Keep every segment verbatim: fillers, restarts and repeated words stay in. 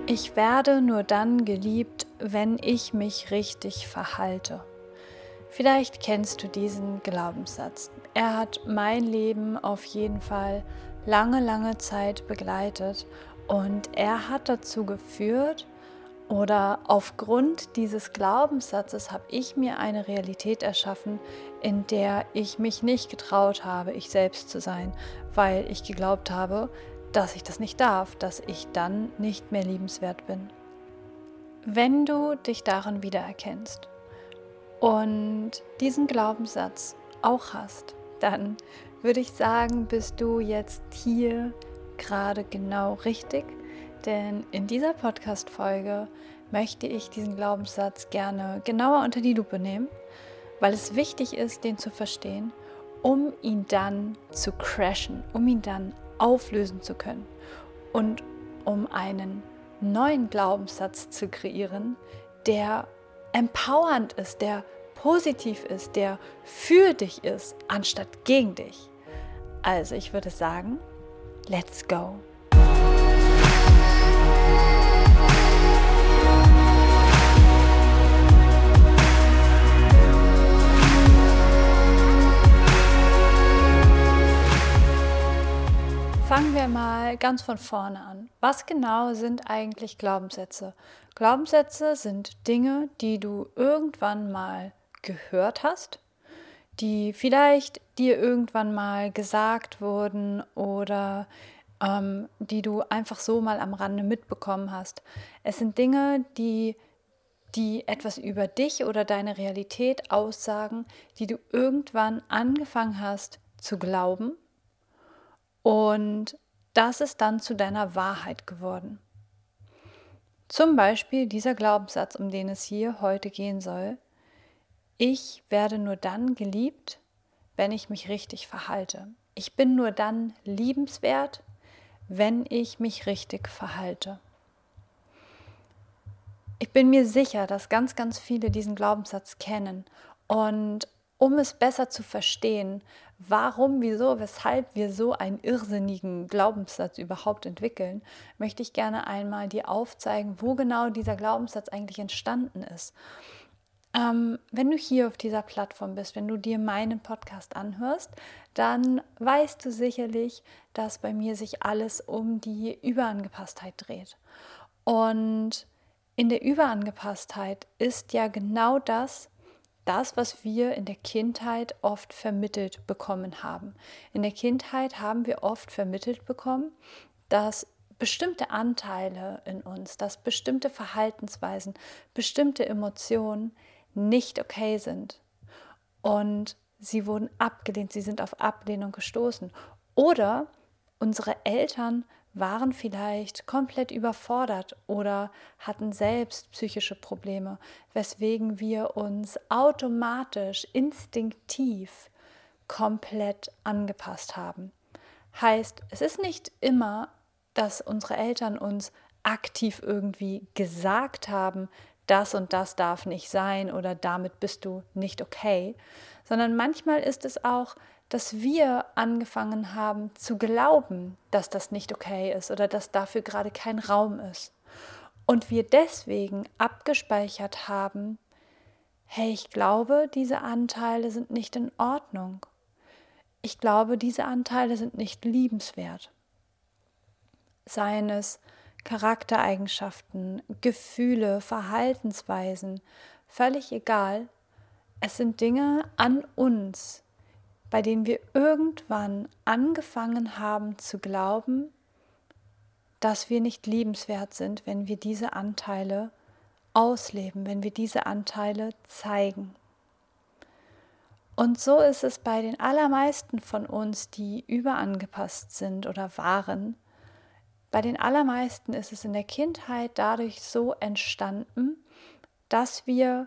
Ich werde nur dann geliebt, wenn ich mich richtig verhalte. Vielleicht kennst du diesen Glaubenssatz. Er hat mein Leben auf jeden Fall lange, lange Zeit begleitet und er hat dazu geführt, oder aufgrund dieses Glaubenssatzes habe ich mir eine Realität erschaffen, in der ich mich nicht getraut habe, ich selbst zu sein, weil ich geglaubt habe, dass ich das nicht darf, dass ich dann nicht mehr liebenswert bin. Wenn du dich darin wiedererkennst und diesen Glaubenssatz auch hast, dann würde ich sagen, bist du jetzt hier gerade genau richtig, denn in dieser Podcast-Folge möchte ich diesen Glaubenssatz gerne genauer unter die Lupe nehmen, weil es wichtig ist, den zu verstehen, um ihn dann zu crashen, um ihn dann auflösen zu können und um einen neuen Glaubenssatz zu kreieren, der empowernd ist, der positiv ist, der für dich ist, anstatt gegen dich. Also ich würde sagen, let's go! Fangen wir mal ganz von vorne an. Was genau sind eigentlich Glaubenssätze? Glaubenssätze sind Dinge, die du irgendwann mal gehört hast, die vielleicht dir irgendwann mal gesagt wurden oder ähm, die du einfach so mal am Rande mitbekommen hast. Es sind Dinge, die, die etwas über dich oder deine Realität aussagen, die du irgendwann angefangen hast zu glauben. Und das ist dann zu deiner Wahrheit geworden. Zum Beispiel dieser Glaubenssatz, um den es hier heute gehen soll. Ich werde nur dann geliebt, wenn ich mich richtig verhalte. Ich bin nur dann liebenswert, wenn ich mich richtig verhalte. Ich bin mir sicher, dass ganz, ganz viele diesen Glaubenssatz kennen. Und um es besser zu verstehen, warum, wieso, weshalb wir so einen irrsinnigen Glaubenssatz überhaupt entwickeln, möchte ich gerne einmal dir aufzeigen, wo genau dieser Glaubenssatz eigentlich entstanden ist. Ähm, wenn du hier auf dieser Plattform bist, wenn du dir meinen Podcast anhörst, dann weißt du sicherlich, dass bei mir sich alles um die Überangepasstheit dreht. Und in der Überangepasstheit ist ja genau das, das, was wir in der Kindheit oft vermittelt bekommen haben. In der Kindheit haben wir oft vermittelt bekommen, dass bestimmte Anteile in uns, dass bestimmte Verhaltensweisen, bestimmte Emotionen nicht okay sind. Und sie wurden abgelehnt, sie sind auf Ablehnung gestoßen. Oder unsere Eltern waren vielleicht komplett überfordert oder hatten selbst psychische Probleme, weswegen wir uns automatisch, instinktiv komplett angepasst haben. Heißt, es ist nicht immer, dass unsere Eltern uns aktiv irgendwie gesagt haben, das und das darf nicht sein oder damit bist du nicht okay, sondern manchmal ist es auch, dass wir angefangen haben zu glauben, dass das nicht okay ist oder dass dafür gerade kein Raum ist. Und wir deswegen abgespeichert haben, hey, ich glaube, diese Anteile sind nicht in Ordnung. Ich glaube, diese Anteile sind nicht liebenswert. Seien es Charaktereigenschaften, Gefühle, Verhaltensweisen, völlig egal. Es sind Dinge an uns, bei denen wir irgendwann angefangen haben zu glauben, dass wir nicht liebenswert sind, wenn wir diese Anteile ausleben, wenn wir diese Anteile zeigen. Und so ist es bei den allermeisten von uns, die überangepasst sind oder waren. Bei den allermeisten ist es in der Kindheit dadurch so entstanden, dass wir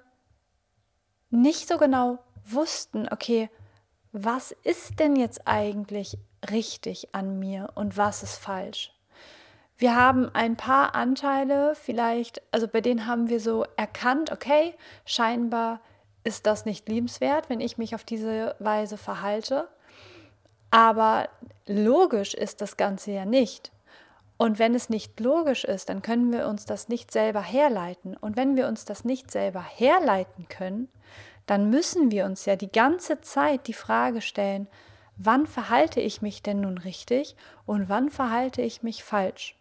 nicht so genau wussten, okay, was ist denn jetzt eigentlich richtig an mir und was ist falsch? Wir haben ein paar Anteile vielleicht, also bei denen haben wir so erkannt, okay, scheinbar ist das nicht liebenswert, wenn ich mich auf diese Weise verhalte. Aber logisch ist das Ganze ja nicht. Und wenn es nicht logisch ist, dann können wir uns das nicht selber herleiten. Und wenn wir uns das nicht selber herleiten können, dann müssen wir uns ja die ganze Zeit die Frage stellen, wann verhalte ich mich denn nun richtig und wann verhalte ich mich falsch?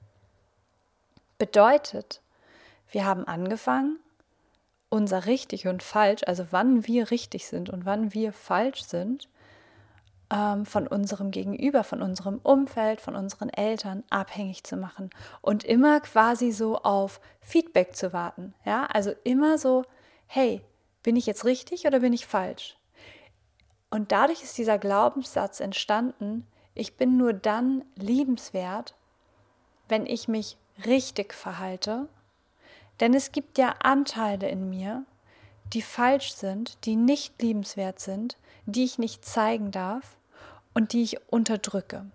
Bedeutet, wir haben angefangen, unser richtig und falsch, also wann wir richtig sind und wann wir falsch sind, ähm, von unserem Gegenüber, von unserem Umfeld, von unseren Eltern abhängig zu machen und immer quasi so auf Feedback zu warten. Ja, also immer so, hey, bin ich jetzt richtig oder bin ich falsch? Und dadurch ist dieser Glaubenssatz entstanden, ich bin nur dann liebenswert, wenn ich mich richtig verhalte. Denn es gibt ja Anteile in mir, die falsch sind, die nicht liebenswert sind, die ich nicht zeigen darf und die ich unterdrücke.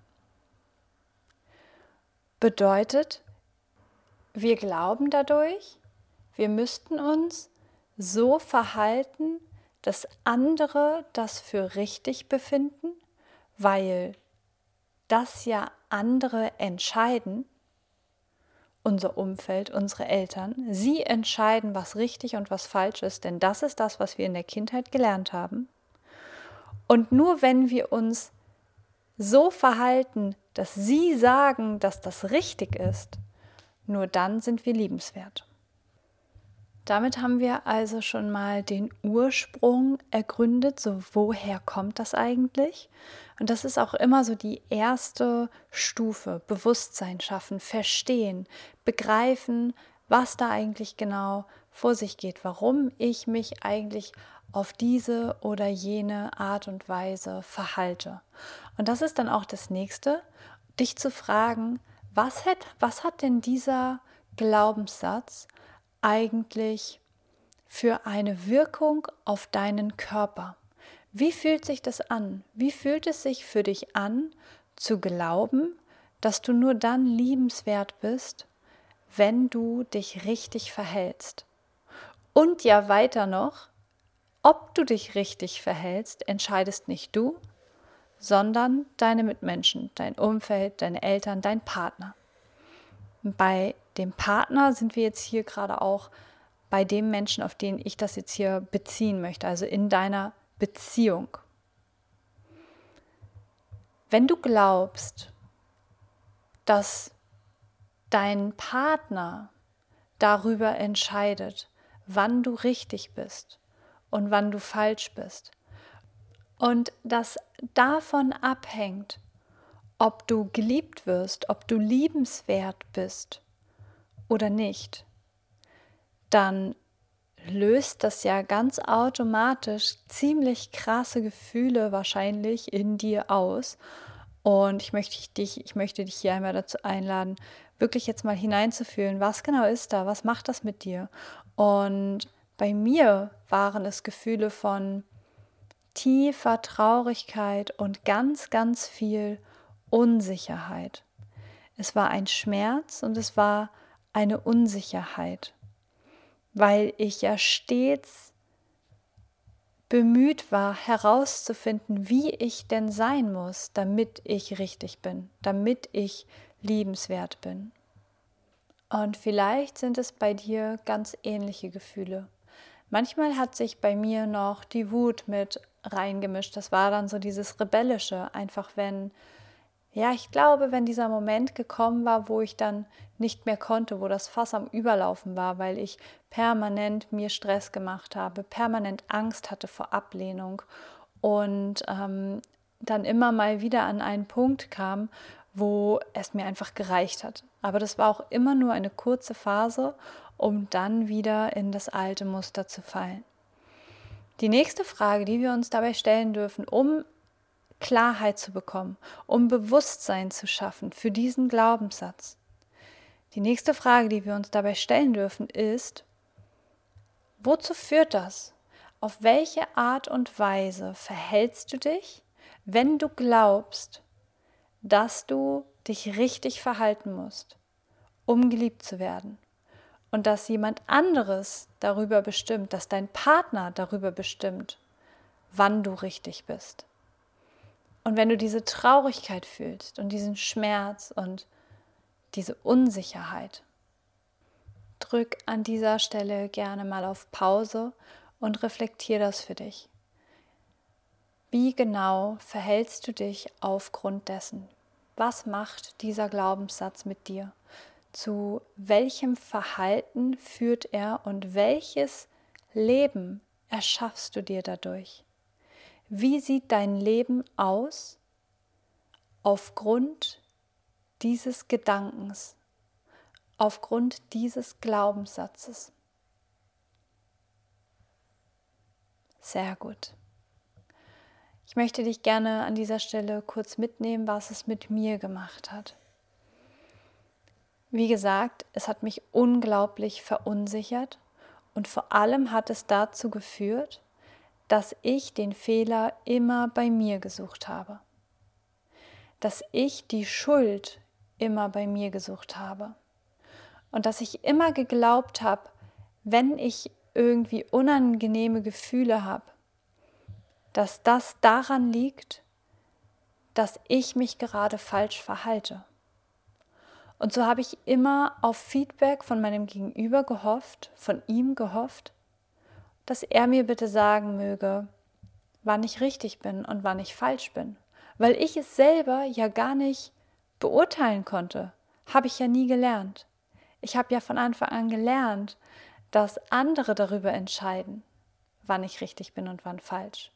Bedeutet, wir glauben dadurch, wir müssten uns so verhalten, dass andere das für richtig befinden, weil das ja andere entscheiden, unser Umfeld, unsere Eltern. Sie entscheiden, was richtig und was falsch ist, denn das ist das, was wir in der Kindheit gelernt haben. Und nur wenn wir uns so verhalten, dass sie sagen, dass das richtig ist, nur dann sind wir liebenswert. Damit haben wir also schon mal den Ursprung ergründet, so woher kommt das eigentlich? Und das ist auch immer so die erste Stufe, Bewusstsein schaffen, verstehen, begreifen, was da eigentlich genau vor sich geht, warum ich mich eigentlich auf diese oder jene Art und Weise verhalte. Und das ist dann auch das Nächste, dich zu fragen, was hat, was hat denn dieser Glaubenssatz eigentlich für eine Wirkung auf deinen Körper? Wie fühlt sich das an? Wie fühlt es sich für dich an, zu glauben, dass du nur dann liebenswert bist, wenn du dich richtig verhältst? Und ja weiter noch, ob du dich richtig verhältst, entscheidest nicht du, sondern deine Mitmenschen, dein Umfeld, deine Eltern, dein Partner. Bei dem Partner sind wir jetzt hier gerade auch bei dem Menschen, auf den ich das jetzt hier beziehen möchte, also in deiner Beziehung. Wenn du glaubst, dass dein Partner darüber entscheidet, wann du richtig bist und wann du falsch bist, und das davon abhängt, ob du geliebt wirst, ob du liebenswert bist oder nicht, dann löst das ja ganz automatisch ziemlich krasse Gefühle wahrscheinlich in dir aus. Und ich möchte dich, ich möchte dich hier einmal dazu einladen, wirklich jetzt mal hineinzufühlen, was genau ist da, was macht das mit dir? Und bei mir waren es Gefühle von tiefer Traurigkeit und ganz, ganz viel Unsicherheit. Es war ein Schmerz und es war eine Unsicherheit, weil ich ja stets bemüht war, herauszufinden, wie ich denn sein muss, damit ich richtig bin, damit ich liebenswert bin. Und vielleicht sind es bei dir ganz ähnliche Gefühle. Manchmal hat sich bei mir noch die Wut mit reingemischt. Das war dann so dieses Rebellische, einfach wenn, ja, ich glaube, wenn dieser Moment gekommen war, wo ich dann nicht mehr konnte, wo das Fass am Überlaufen war, weil ich permanent mir Stress gemacht habe, permanent Angst hatte vor Ablehnung und ähm, dann immer mal wieder an einen Punkt kam, wo es mir einfach gereicht hat. Aber das war auch immer nur eine kurze Phase, um dann wieder in das alte Muster zu fallen. Die nächste Frage, die wir uns dabei stellen dürfen, um Klarheit zu bekommen, um Bewusstsein zu schaffen für diesen Glaubenssatz. Die nächste Frage, die wir uns dabei stellen dürfen, ist, wozu führt das? Auf welche Art und Weise verhältst du dich, wenn du glaubst, dass du dich richtig verhalten musst, um geliebt zu werden? Und dass jemand anderes darüber bestimmt, dass dein Partner darüber bestimmt, wann du richtig bist. Und wenn du diese Traurigkeit fühlst und diesen Schmerz und diese Unsicherheit. Drück an dieser Stelle gerne mal auf Pause und reflektier das für dich. Wie genau verhältst du dich aufgrund dessen? Was macht dieser Glaubenssatz mit dir? Zu welchem Verhalten führt er und welches Leben erschaffst du dir dadurch? Wie sieht dein Leben aus aufgrund dieses Gedankens, aufgrund dieses Glaubenssatzes? Sehr gut. Ich möchte dich gerne an dieser Stelle kurz mitnehmen, was es mit mir gemacht hat. Wie gesagt, es hat mich unglaublich verunsichert und vor allem hat es dazu geführt, dass ich den Fehler immer bei mir gesucht habe. Dass ich die Schuld immer bei mir gesucht habe. Und dass ich immer geglaubt habe, wenn ich irgendwie unangenehme Gefühle habe, dass das daran liegt, dass ich mich gerade falsch verhalte. Und so habe ich immer auf Feedback von meinem Gegenüber gehofft, von ihm gehofft, dass er mir bitte sagen möge, wann ich richtig bin und wann ich falsch bin. Weil ich es selber ja gar nicht beurteilen konnte, habe ich ja nie gelernt. Ich habe ja von Anfang an gelernt, dass andere darüber entscheiden, wann ich richtig bin und wann falsch.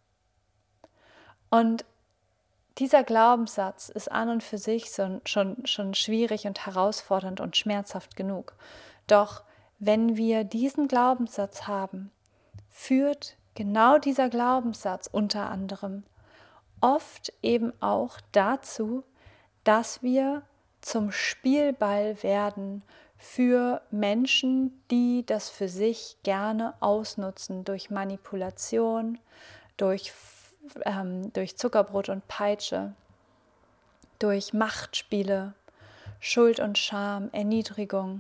Und dieser Glaubenssatz ist an und für sich so, schon, schon schwierig und herausfordernd und schmerzhaft genug. Doch wenn wir diesen Glaubenssatz haben, führt genau dieser Glaubenssatz unter anderem oft eben auch dazu, dass wir zum Spielball werden für Menschen, die das für sich gerne ausnutzen durch Manipulation, durch Ähm, durch Zuckerbrot und Peitsche, durch Machtspiele, Schuld und Scham, Erniedrigung.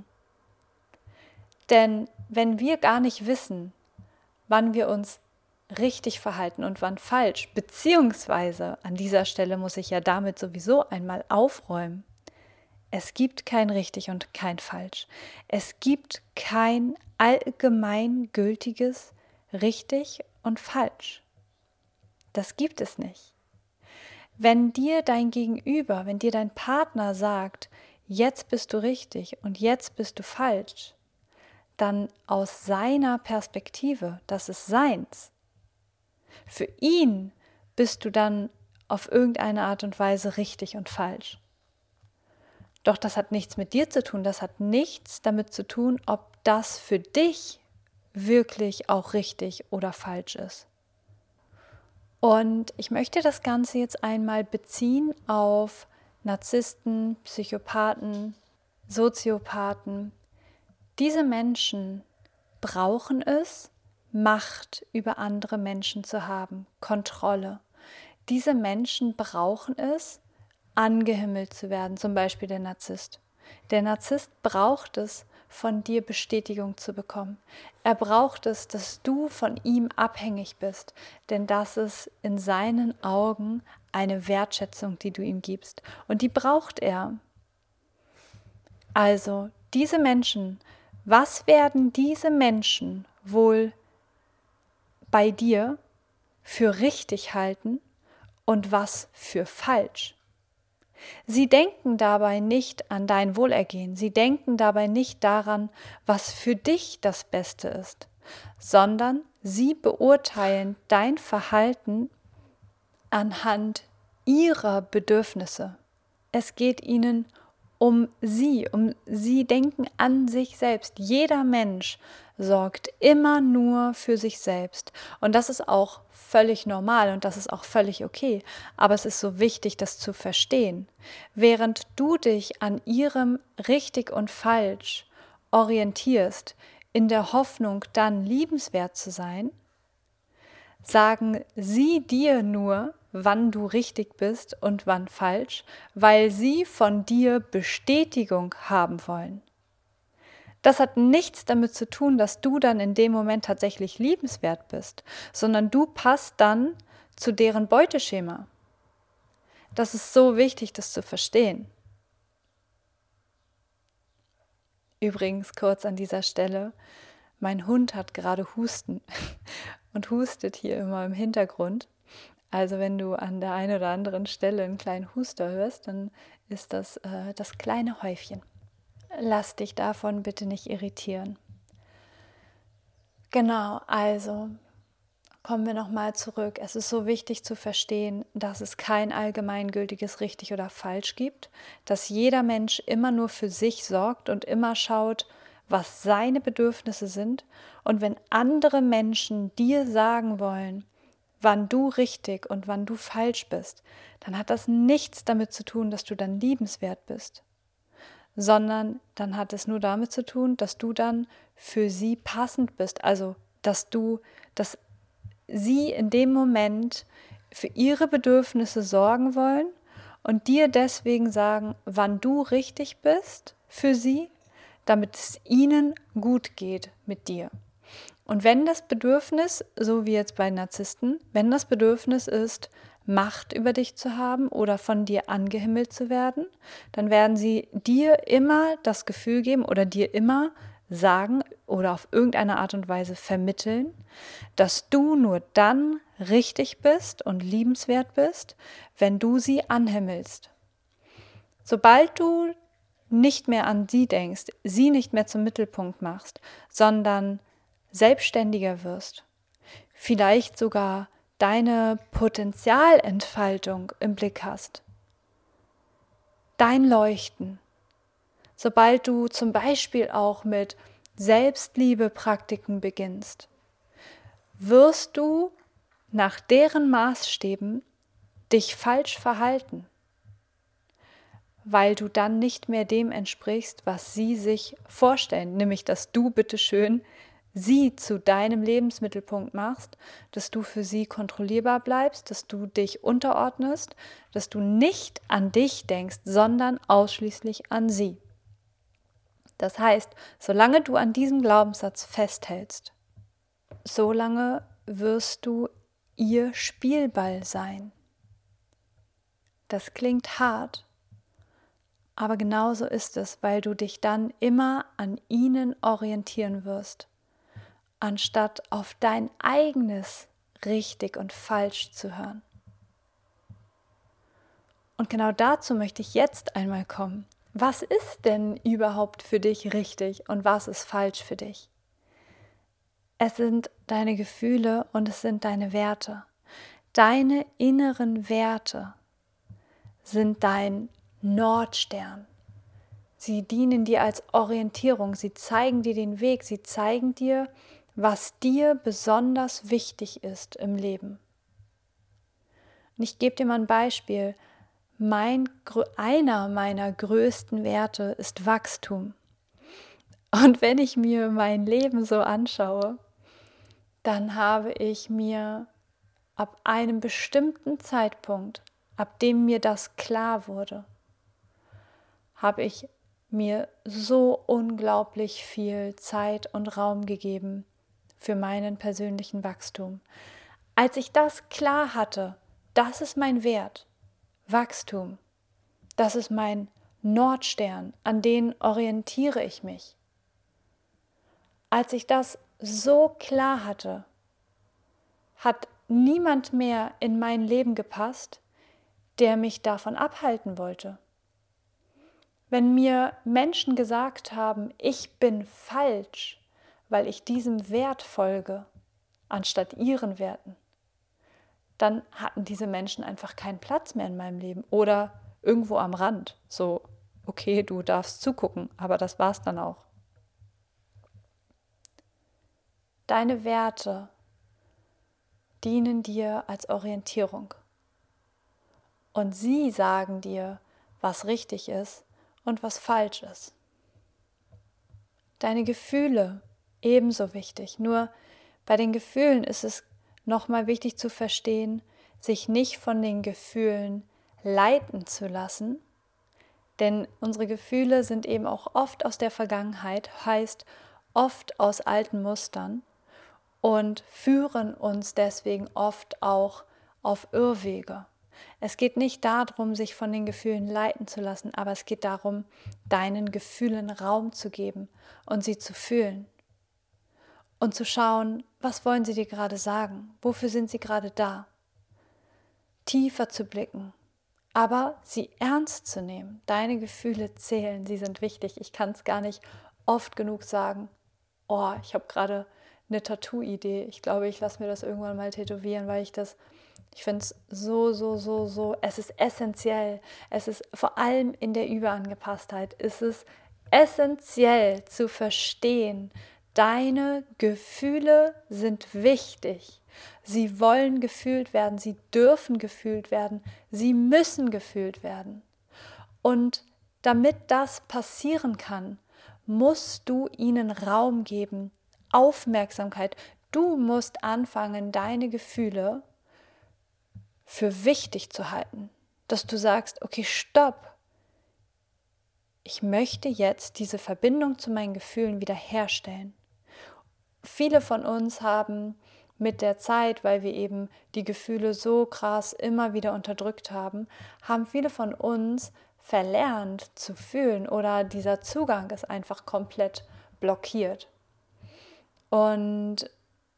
Denn wenn wir gar nicht wissen, wann wir uns richtig verhalten und wann falsch, beziehungsweise an dieser Stelle muss ich ja damit sowieso einmal aufräumen, es gibt kein richtig und kein falsch. Es gibt kein allgemeingültiges richtig und falsch. Das gibt es nicht. Wenn dir dein Gegenüber, wenn dir dein Partner sagt, jetzt bist du richtig und jetzt bist du falsch, dann aus seiner Perspektive, das ist seins. Für ihn bist du dann auf irgendeine Art und Weise richtig und falsch. Doch das hat nichts mit dir zu tun, das hat nichts damit zu tun, ob das für dich wirklich auch richtig oder falsch ist. Und ich möchte das Ganze jetzt einmal beziehen auf Narzissten, Psychopathen, Soziopathen. Diese Menschen brauchen es, Macht über andere Menschen zu haben, Kontrolle. Diese Menschen brauchen es, angehimmelt zu werden, zum Beispiel der Narzisst. Der Narzisst braucht es, von dir Bestätigung zu bekommen. Er braucht es, dass du von ihm abhängig bist, denn das ist in seinen Augen eine Wertschätzung, die du ihm gibst. Und die braucht er. Also, diese Menschen, was werden diese Menschen wohl bei dir für richtig halten und was für falsch? Sie denken dabei nicht an dein Wohlergehen, sie denken dabei nicht daran, was für dich das Beste ist, sondern sie beurteilen dein Verhalten anhand ihrer Bedürfnisse. Es geht ihnen um sie, um sie denken an sich selbst. Jeder Mensch sorgt immer nur für sich selbst. Und das ist auch völlig normal und das ist auch völlig okay. Aber es ist so wichtig, das zu verstehen. Während du dich an ihrem richtig und falsch orientierst, in der Hoffnung, dann liebenswert zu sein, sagen sie dir nur, wann du richtig bist und wann falsch, weil sie von dir Bestätigung haben wollen. Das hat nichts damit zu tun, dass du dann in dem Moment tatsächlich liebenswert bist, sondern du passt dann zu deren Beuteschema. Das ist so wichtig, das zu verstehen. Übrigens kurz an dieser Stelle, mein Hund hat gerade Husten und hustet hier immer im Hintergrund. Also wenn du an der einen oder anderen Stelle einen kleinen Huster hörst, dann ist das äh, das kleine Häufchen. Lass dich davon bitte nicht irritieren. Genau, also kommen wir nochmal zurück. Es ist so wichtig zu verstehen, dass es kein allgemeingültiges richtig oder falsch gibt, dass jeder Mensch immer nur für sich sorgt und immer schaut, was seine Bedürfnisse sind. Und wenn andere Menschen dir sagen wollen, wann du richtig und wann du falsch bist, dann hat das nichts damit zu tun, dass du dann liebenswert bist, sondern dann hat es nur damit zu tun, dass du dann für sie passend bist, also dass du, dass sie in dem Moment für ihre Bedürfnisse sorgen wollen und dir deswegen sagen, wann du richtig bist für sie, damit es ihnen gut geht mit dir. Und wenn das Bedürfnis, so wie jetzt bei Narzissten, wenn das Bedürfnis ist, Macht über dich zu haben oder von dir angehimmelt zu werden, dann werden sie dir immer das Gefühl geben oder dir immer sagen oder auf irgendeine Art und Weise vermitteln, dass du nur dann richtig bist und liebenswert bist, wenn du sie anhimmelst. Sobald du nicht mehr an sie denkst, sie nicht mehr zum Mittelpunkt machst, sondern selbstständiger wirst, vielleicht sogar deine Potenzialentfaltung im Blick hast, dein Leuchten, sobald du zum Beispiel auch mit Selbstliebe-Praktiken beginnst, wirst du nach deren Maßstäben dich falsch verhalten, weil du dann nicht mehr dem entsprichst, was sie sich vorstellen, nämlich dass du bitteschön sie zu deinem Lebensmittelpunkt machst, dass du für sie kontrollierbar bleibst, dass du dich unterordnest, dass du nicht an dich denkst, sondern ausschließlich an sie. Das heißt, solange du an diesem Glaubenssatz festhältst, solange wirst du ihr Spielball sein. Das klingt hart, aber genauso ist es, weil du dich dann immer an ihnen orientieren wirst, anstatt auf dein eigenes richtig und falsch zu hören. Und genau dazu möchte ich jetzt einmal kommen. Was ist denn überhaupt für dich richtig und was ist falsch für dich? Es sind deine Gefühle und es sind deine Werte. Deine inneren Werte sind dein Nordstern. Sie dienen dir als Orientierung, sie zeigen dir den Weg, sie zeigen dir, was dir besonders wichtig ist im Leben. Und ich gebe dir mal ein Beispiel. Mein, einer meiner größten Werte ist Wachstum. Und wenn ich mir mein Leben so anschaue, dann habe ich mir ab einem bestimmten Zeitpunkt, ab dem mir das klar wurde, habe ich mir so unglaublich viel Zeit und Raum gegeben für meinen persönlichen Wachstum. Als ich das klar hatte, das ist mein Wert, Wachstum, das ist mein Nordstern, an den orientiere ich mich. Als ich das so klar hatte, hat niemand mehr in mein Leben gepasst, der mich davon abhalten wollte. Wenn mir Menschen gesagt haben, ich bin falsch, weil ich diesem Wert folge, anstatt ihren Werten, dann hatten diese Menschen einfach keinen Platz mehr in meinem Leben oder irgendwo am Rand. So, okay, du darfst zugucken, aber das war's dann auch. Deine Werte dienen dir als Orientierung. Und sie sagen dir, was richtig ist und was falsch ist. Deine Gefühle, ebenso wichtig. Nur bei den Gefühlen ist es nochmal wichtig zu verstehen, sich nicht von den Gefühlen leiten zu lassen, denn unsere Gefühle sind eben auch oft aus der Vergangenheit, heißt oft aus alten Mustern und führen uns deswegen oft auch auf Irrwege. Es geht nicht darum, sich von den Gefühlen leiten zu lassen, aber es geht darum, deinen Gefühlen Raum zu geben und sie zu fühlen und zu schauen, was wollen sie dir gerade sagen, wofür sind sie gerade da. Tiefer zu blicken, aber sie ernst zu nehmen. Deine Gefühle zählen, sie sind wichtig. Ich kann es gar nicht oft genug sagen. Oh, ich habe gerade eine Tattoo-Idee. Ich glaube, ich lasse mir das irgendwann mal tätowieren, weil ich das, ich finde es so, so, so, so, es ist essentiell. Es ist vor allem in der Überangepasstheit, es ist essentiell zu verstehen, deine Gefühle sind wichtig. Sie wollen gefühlt werden, sie dürfen gefühlt werden, sie müssen gefühlt werden. Und damit das passieren kann, musst du ihnen Raum geben, Aufmerksamkeit. Du musst anfangen, deine Gefühle für wichtig zu halten. Dass du sagst, okay, stopp. Ich möchte jetzt diese Verbindung zu meinen Gefühlen wiederherstellen. Viele von uns haben mit der Zeit, weil wir eben die Gefühle so krass immer wieder unterdrückt haben, haben viele von uns verlernt zu fühlen oder dieser Zugang ist einfach komplett blockiert. Und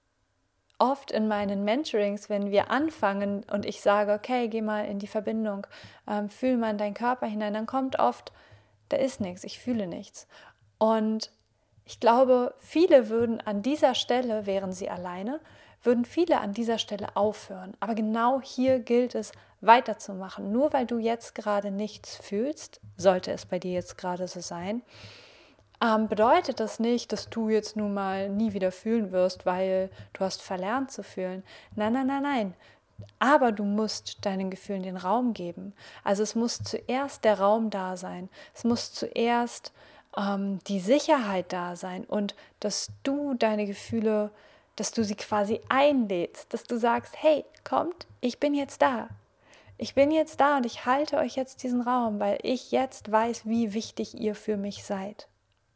oft in meinen Mentorings, wenn wir anfangen und ich sage, okay, geh mal in die Verbindung, ähm, fühl mal in deinen Körper hinein, dann kommt oft, da ist nichts, ich fühle nichts. Und ich glaube, viele würden an dieser Stelle, wären sie alleine, würden viele an dieser Stelle aufhören. Aber genau hier gilt es, weiterzumachen. Nur weil du jetzt gerade nichts fühlst, sollte es bei dir jetzt gerade so sein, ähm, bedeutet das nicht, dass du jetzt nun mal nie wieder fühlen wirst, weil du hast verlernt zu fühlen. Nein, nein, nein, nein. Aber du musst deinen Gefühlen den Raum geben. Also es muss zuerst der Raum da sein. Es muss zuerst ähm, die Sicherheit da sein und dass du deine Gefühle, dass du sie quasi einlädst, dass du sagst, hey, kommt, ich bin jetzt da. Ich bin jetzt da und ich halte euch jetzt diesen Raum, weil ich jetzt weiß, wie wichtig ihr für mich seid.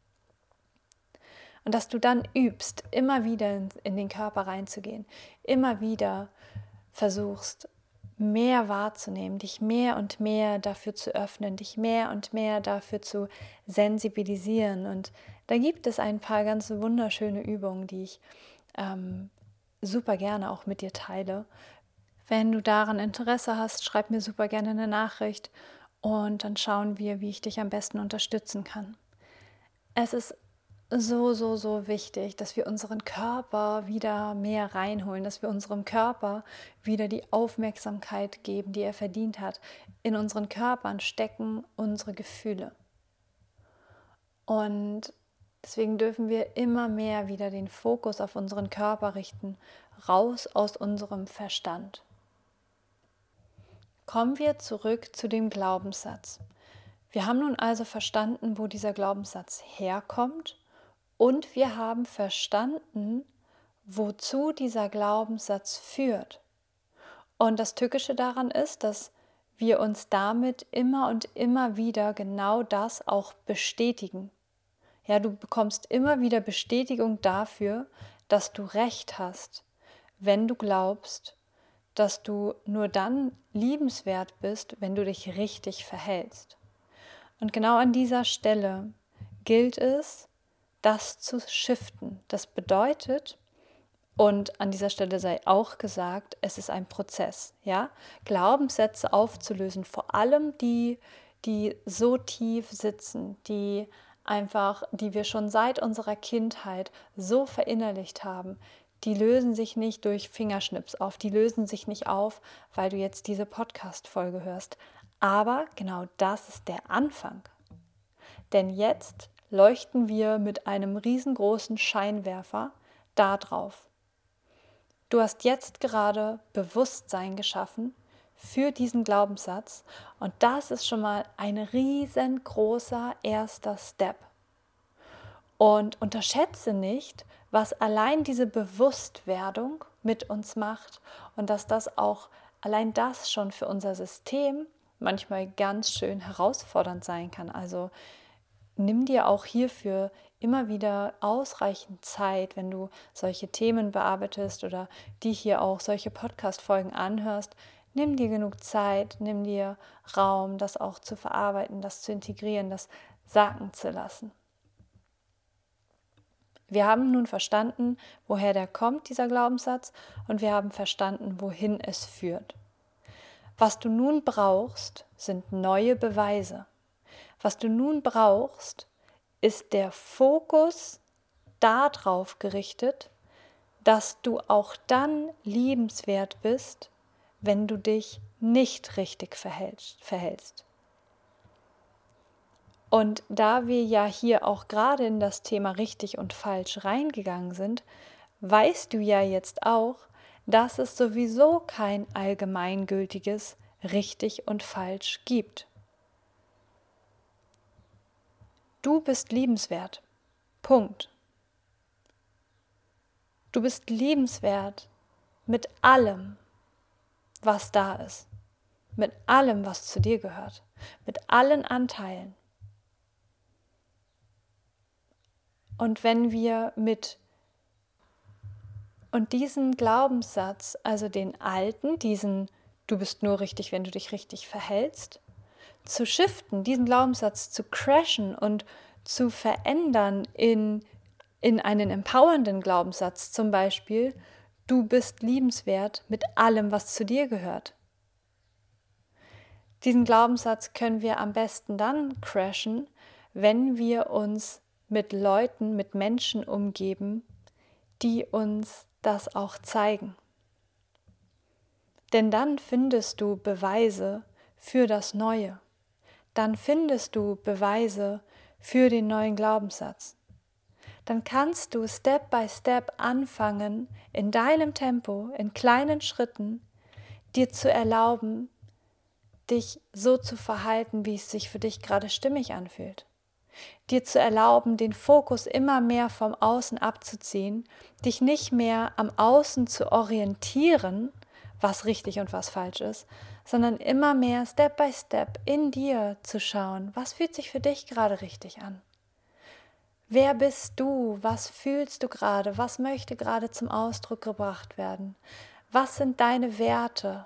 Und dass du dann übst, immer wieder in, in den Körper reinzugehen, immer wieder versuchst, mehr wahrzunehmen, dich mehr und mehr dafür zu öffnen, dich mehr und mehr dafür zu sensibilisieren. Und da gibt es ein paar ganz wunderschöne Übungen, die ich ähm, super gerne auch mit dir teile. Wenn du daran Interesse hast, schreib mir super gerne eine Nachricht und dann schauen wir, wie ich dich am besten unterstützen kann. Es ist so, so, so wichtig, dass wir unseren Körper wieder mehr reinholen, dass wir unserem Körper wieder die Aufmerksamkeit geben, die er verdient hat. In unseren Körpern stecken unsere Gefühle. Und deswegen dürfen wir immer mehr wieder den Fokus auf unseren Körper richten, raus aus unserem Verstand. Kommen wir zurück zu dem Glaubenssatz. Wir haben nun also verstanden, wo dieser Glaubenssatz herkommt. Und wir haben verstanden, wozu dieser Glaubenssatz führt. Und das Tückische daran ist, dass wir uns damit immer und immer wieder genau das auch bestätigen. Ja, du bekommst immer wieder Bestätigung dafür, dass du recht hast, wenn du glaubst, dass du nur dann liebenswert bist, wenn du dich richtig verhältst. Und genau an dieser Stelle gilt es, das zu shiften. Das bedeutet, und an dieser Stelle sei auch gesagt, es ist ein Prozess, ja, Glaubenssätze aufzulösen, vor allem die, die so tief sitzen, die einfach, die wir schon seit unserer Kindheit so verinnerlicht haben, die lösen sich nicht durch Fingerschnips auf, die lösen sich nicht auf, weil du jetzt diese Podcast-Folge hörst. Aber genau das ist der Anfang. Denn jetzt leuchten wir mit einem riesengroßen Scheinwerfer da drauf. Du hast jetzt gerade Bewusstsein geschaffen für diesen Glaubenssatz und das ist schon mal ein riesengroßer erster Step. Und unterschätze nicht, was allein diese Bewusstwerdung mit uns macht und dass das auch allein das schon für unser System manchmal ganz schön herausfordernd sein kann. Also nimm dir auch hierfür immer wieder ausreichend Zeit, wenn du solche Themen bearbeitest oder die hier auch solche Podcast-Folgen anhörst. Nimm dir genug Zeit, nimm dir Raum, das auch zu verarbeiten, das zu integrieren, das sacken zu lassen. Wir haben nun verstanden, woher der kommt, dieser Glaubenssatz, und wir haben verstanden, wohin es führt. Was du nun brauchst, sind neue Beweise. Was du nun brauchst, ist der Fokus darauf gerichtet, dass du auch dann liebenswert bist, wenn du dich nicht richtig verhältst. Und da wir ja hier auch gerade in das Thema richtig und falsch reingegangen sind, weißt du ja jetzt auch, dass es sowieso kein allgemeingültiges richtig und falsch gibt. Du bist liebenswert. Punkt. Du bist liebenswert mit allem, was da ist. Mit allem, was zu dir gehört. Mit allen Anteilen. Und wenn wir mit und diesen Glaubenssatz, also den alten, diesen du bist nur richtig, wenn du dich richtig verhältst, zu shiften, diesen Glaubenssatz zu crashen und zu verändern in, in einen empowernden Glaubenssatz, zum Beispiel, du bist liebenswert mit allem, was zu dir gehört. Diesen Glaubenssatz können wir am besten dann crashen, wenn wir uns mit Leuten, mit Menschen umgeben, die uns das auch zeigen. Denn dann findest du Beweise für das Neue. Dann findest du Beweise für den neuen Glaubenssatz. Dann kannst du Step by Step anfangen, in deinem Tempo, in kleinen Schritten, dir zu erlauben, dich so zu verhalten, wie es sich für dich gerade stimmig anfühlt. Dir zu erlauben, den Fokus immer mehr vom Außen abzuziehen, dich nicht mehr am Außen zu orientieren, was richtig und was falsch ist, sondern immer mehr Step by Step in dir zu schauen, was fühlt sich für dich gerade richtig an? Wer bist du? Was fühlst du gerade? Was möchte gerade zum Ausdruck gebracht werden? Was sind deine Werte?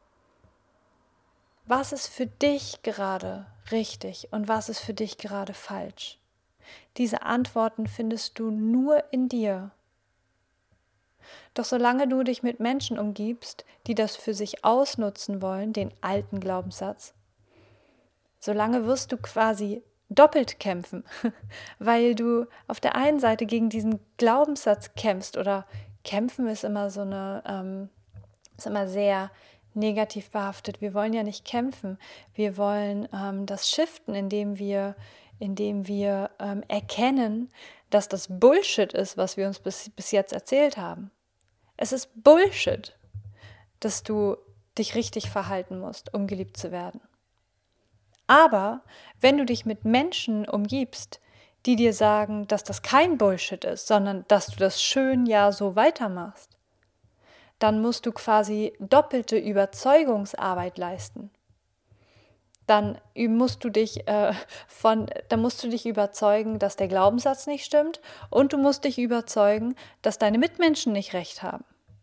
Was ist für dich gerade richtig und was ist für dich gerade falsch? Diese Antworten findest du nur in dir. Doch solange du dich mit Menschen umgibst, die das für sich ausnutzen wollen, den alten Glaubenssatz, solange wirst du quasi doppelt kämpfen, weil du auf der einen Seite gegen diesen Glaubenssatz kämpfst, oder kämpfen ist immer so eine, ähm, ist immer sehr negativ behaftet. Wir wollen ja nicht kämpfen, wir wollen ähm, das shiften, indem wir, indem wir ähm, erkennen, dass das Bullshit ist, was wir uns bis, bis jetzt erzählt haben. Es ist Bullshit, dass du dich richtig verhalten musst, um geliebt zu werden. Aber wenn du dich mit Menschen umgibst, die dir sagen, dass das kein Bullshit ist, sondern dass du das schön ja so weitermachst, dann musst du quasi doppelte Überzeugungsarbeit leisten. Dann musst du dich äh, von, dann musst du dich überzeugen, dass der Glaubenssatz nicht stimmt, und du musst dich überzeugen, dass deine Mitmenschen nicht recht haben.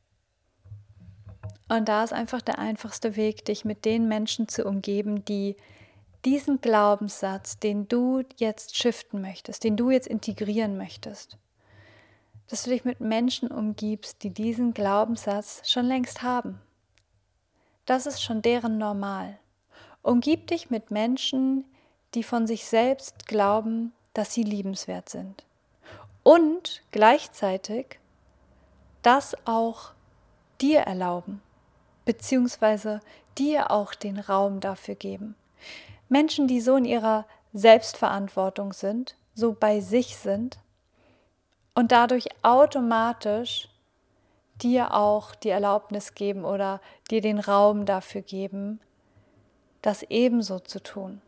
Und da ist einfach der einfachste Weg, dich mit den Menschen zu umgeben, die diesen Glaubenssatz, den du jetzt shiften möchtest, den du jetzt integrieren möchtest, dass du dich mit Menschen umgibst, die diesen Glaubenssatz schon längst haben. Das ist schon deren Normal. Umgib dich mit Menschen, die von sich selbst glauben, dass sie liebenswert sind. Und gleichzeitig das auch dir erlauben, beziehungsweise dir auch den Raum dafür geben. Menschen, die so in ihrer Selbstverantwortung sind, so bei sich sind und dadurch automatisch dir auch die Erlaubnis geben oder dir den Raum dafür geben, das ebenso zu tun.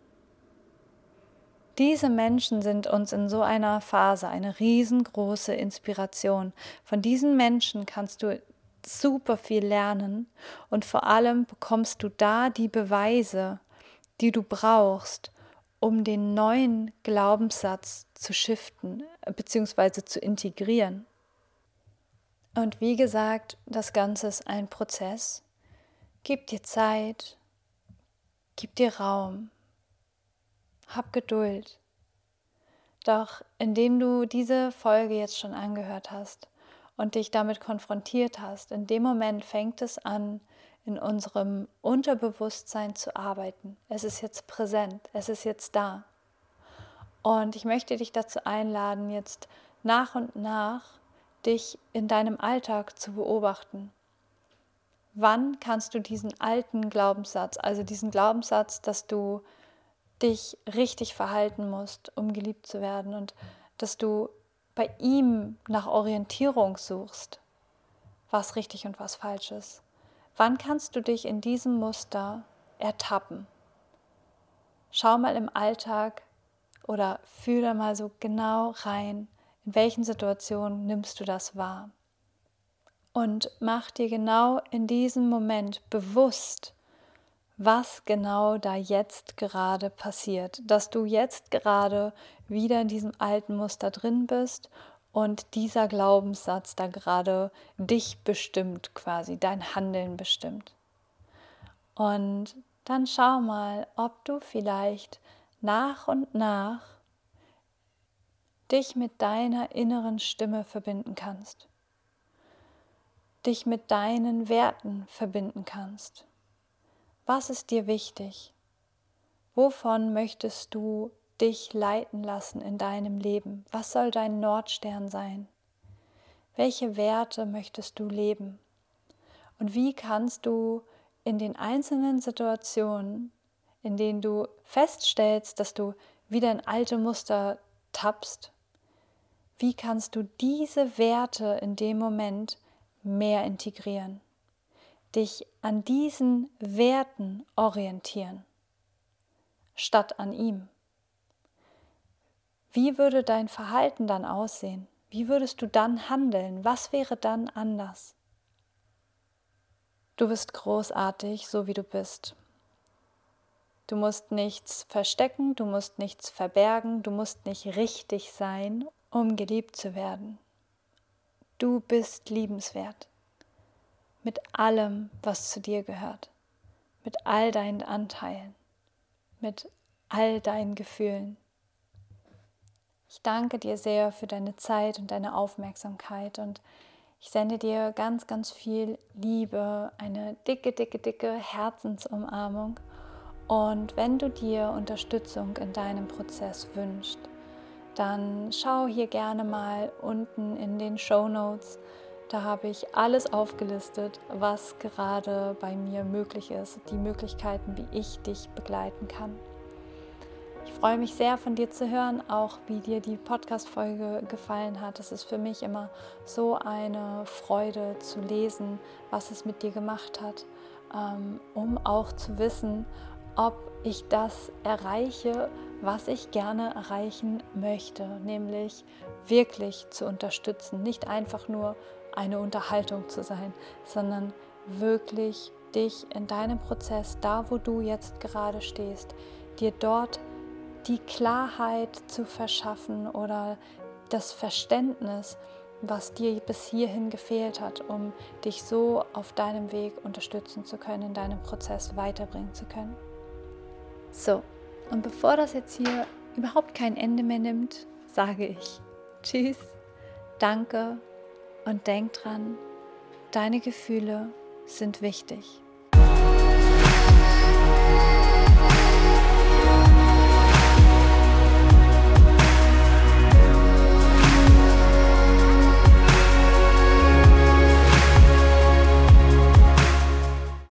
Diese Menschen sind uns in so einer Phase eine riesengroße Inspiration. Von diesen Menschen kannst du super viel lernen und vor allem bekommst du da die Beweise, die du brauchst, um den neuen Glaubenssatz zu shiften bzw. zu integrieren. Und wie gesagt, das Ganze ist ein Prozess. Gib dir Zeit, gib dir Raum, hab Geduld. Doch indem du diese Folge jetzt schon angehört hast und dich damit konfrontiert hast, in dem Moment fängt es an, in unserem Unterbewusstsein zu arbeiten. Es ist jetzt präsent, es ist jetzt da. Und ich möchte dich dazu einladen, jetzt nach und nach dich in deinem Alltag zu beobachten. Wann kannst du diesen alten Glaubenssatz, also diesen Glaubenssatz, dass du dich richtig verhalten musst, um geliebt zu werden und dass du bei ihm nach Orientierung suchst, was richtig und was falsch ist. Wann kannst du dich in diesem Muster ertappen? Schau mal im Alltag oder fühle mal so genau rein, in welchen Situationen nimmst du das wahr. Und mach dir genau in diesem Moment bewusst, was genau da jetzt gerade passiert, dass du jetzt gerade wieder in diesem alten Muster drin bist und dieser Glaubenssatz da gerade dich bestimmt, quasi dein Handeln bestimmt. Und dann schau mal, ob du vielleicht nach und nach dich mit deiner inneren Stimme verbinden kannst, dich mit deinen Werten verbinden kannst. Was ist dir wichtig? Wovon möchtest du dich leiten lassen in deinem Leben? Was soll dein Nordstern sein? Welche Werte möchtest du leben? Und wie kannst du in den einzelnen Situationen, in denen du feststellst, dass du wieder in alte Muster tappst, wie kannst du diese Werte in dem Moment mehr integrieren? Dich an diesen Werten orientieren, statt an ihm. Wie würde dein Verhalten dann aussehen? Wie würdest du dann handeln? Was wäre dann anders? Du bist großartig, so wie du bist. Du musst nichts verstecken, du musst nichts verbergen, du musst nicht richtig sein, um geliebt zu werden. Du bist liebenswert. Mit allem, was zu dir gehört, mit all deinen Anteilen, mit all deinen Gefühlen. Ich danke dir sehr für deine Zeit und deine Aufmerksamkeit und ich sende dir ganz, ganz viel Liebe, eine dicke, dicke, dicke Herzensumarmung. Und wenn du dir Unterstützung in deinem Prozess wünschst, dann schau hier gerne mal unten in den Shownotes. Da habe ich alles aufgelistet, was gerade bei mir möglich ist, die Möglichkeiten, wie ich dich begleiten kann. Ich freue mich sehr, von dir zu hören, auch wie dir die Podcast-Folge gefallen hat. Es ist für mich immer so eine Freude zu lesen, was es mit dir gemacht hat, um auch zu wissen, ob ich das erreiche, was ich gerne erreichen möchte, nämlich wirklich zu unterstützen, nicht einfach nur eine Unterhaltung zu sein, sondern wirklich dich in deinem Prozess, da wo du jetzt gerade stehst, dir dort die Klarheit zu verschaffen oder das Verständnis, was dir bis hierhin gefehlt hat, um dich so auf deinem Weg unterstützen zu können, in deinem Prozess weiterbringen zu können. So, und bevor das jetzt hier überhaupt kein Ende mehr nimmt, sage ich Tschüss, danke und denk dran, deine Gefühle sind wichtig.